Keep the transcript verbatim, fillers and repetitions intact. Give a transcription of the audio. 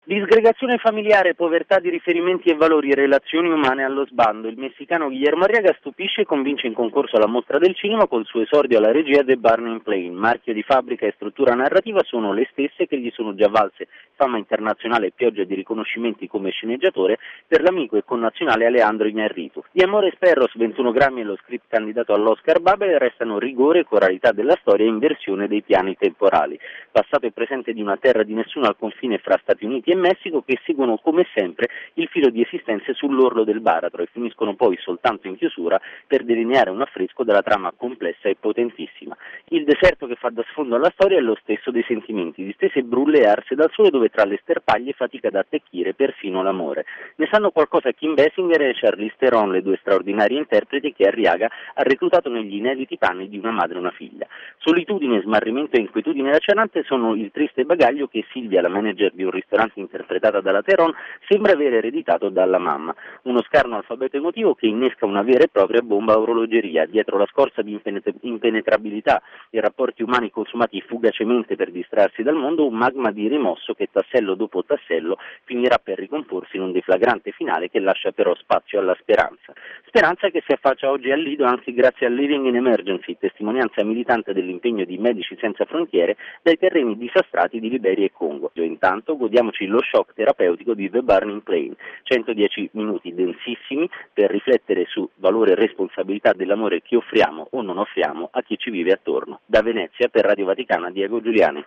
Disgregazione familiare, povertà di riferimenti e valori, relazioni umane allo sbando. Il messicano Guillermo Arriaga stupisce e convince in concorso alla Mostra del Cinema col suo esordio alla regia The Burning Plain. Marchio di fabbrica e struttura narrativa sono le stesse che gli sono già valse fama internazionale e pioggia di riconoscimenti come sceneggiatore per l'amico e connazionale Alejandro Iñárritu. Di Amores Perros, ventuno grammi e lo script candidato all'Oscar Babel restano rigore e coralità della storia e inversione dei piani temporali. Passato e presente di una terra di nessuno al confine fra Stati Uniti e Messico che seguono come sempre il filo di esistenze sull'orlo del baratro e finiscono poi soltanto in chiusura per delineare un affresco della trama complessa e potentissima. Il deserto che fa da sfondo alla storia è lo stesso dei sentimenti, distese brulle e arse dal sole dove tra le sterpaglie fatica ad attecchire persino l'amore. Ne sanno qualcosa Kim Basinger e Charlize Theron, le due straordinarie interpreti che Arriaga ha reclutato negli inediti panni di una madre e una figlia. Solitudine, smarrimento e inquietudine lacerante sono il triste bagaglio che Silvia, la manager di un ristorante interpretata dalla Theron, sembra aver ereditato dalla mamma. Uno scarno alfabeto emotivo che innesca una vera e propria bomba a orologeria. Dietro la scorza di impenet- impenetrabilità e rapporti umani consumati fugacemente per distrarsi dal mondo, un magma di rimosso che tassello dopo tassello finirà per ricomporsi in un deflagrante finale che lascia però spazio alla speranza. Speranza che si affaccia oggi al Lido anzi grazie al Living in Emergency, testimonianza militante dell'impegno di Medici Senza Frontiere dai terreni disastrati di Liberia e Congo. Intanto godiamoci lo shock terapeutico di The Burning Plain, centodieci minuti densissimi per riflettere su valore e responsabilità dell'amore che offriamo o non offriamo a chi ci vive attorno. Da Venezia per Radio Vaticana Diego Giuliani.